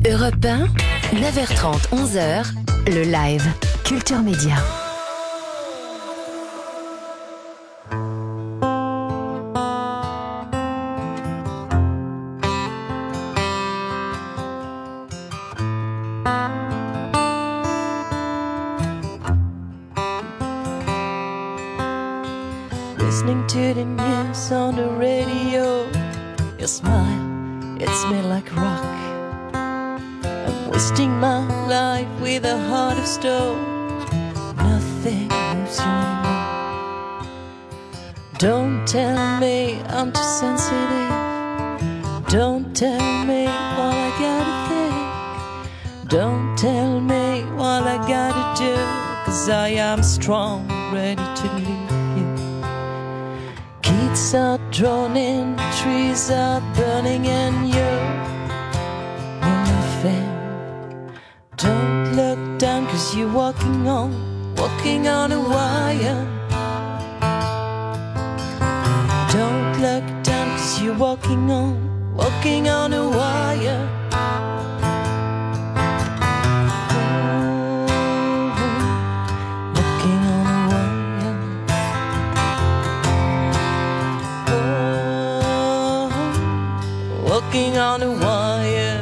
Europe 1, 9h30, 11h, le live Culture Média. Listening to the news on the radio, your smile, it's me like rock. I'm wasting my life with a heart of stone. Nothing moves you anymore. Don't tell me I'm too sensitive. Don't tell me what I gotta think. Don't tell me what I gotta do, 'cause I am strong, ready to leave you. Kids are droning, trees are burning, and you're nothing. Don't look down, 'cause you're walking on a wire. Don't look down, 'cause you're walking on a wire. Walking on a wire.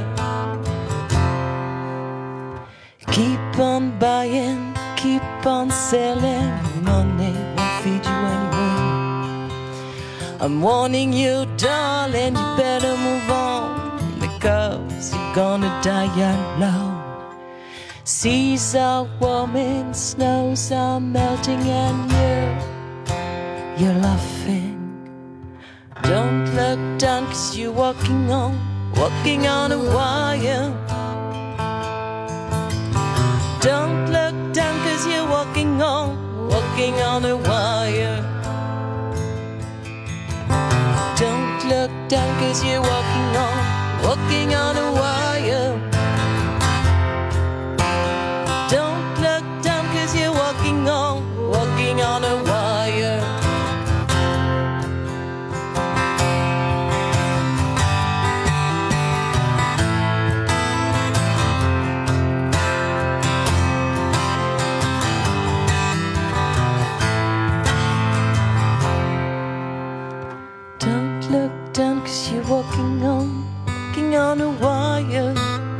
Keep on buying, keep on selling. Money won't feed you anymore. I'm warning you, darling, you better move on, because you're gonna die alone. Seas are warming, snows are melting, and you're laughing. Don't look down, 'cause you're walking on a wire. Don't look down, 'cause you're walking on a wire. Don't look down, 'cause you're walking on a wire. Don't look down, 'cause you're walking on a wire. Look down, 'cause you're walking on a wire.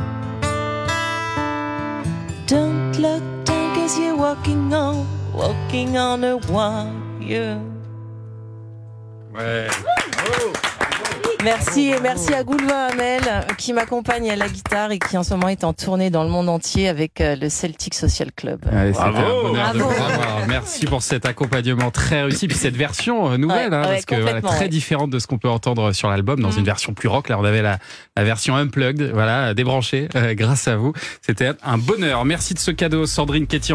Don't look down, 'cause you're walking on a wire. Ouais. Merci, et merci à Goulva Hamel qui m'accompagne à la guitare et qui en ce moment est en tournée dans le monde entier avec le Celtic Social Club. Allez, c'était Bravo. un bonheur de Bravo. vous avoir. Merci pour cet accompagnement très réussi, puis cette version nouvelle, Ouais, parce que complètement, très ouais. différente de ce qu'on peut entendre sur l'album, dans une version plus rock. Là, on avait la version unplugged, débranchée, grâce à vous. C'était un bonheur. Merci de ce cadeau, Sandrine Quétier.